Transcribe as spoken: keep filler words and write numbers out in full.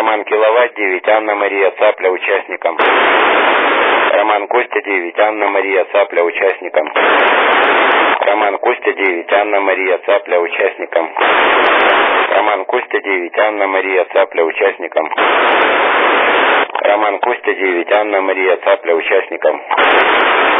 Роман Киловатт девять, Анна Мария Цапля участникам. Роман Костя девять, Анна Мария Цапля участникам. Роман Костя девять, Анна Мария Цапля участникам. Роман Костя девять, Анна Мария Цапля участникам. Роман Костя девять, Анна Мария Цапля участникам.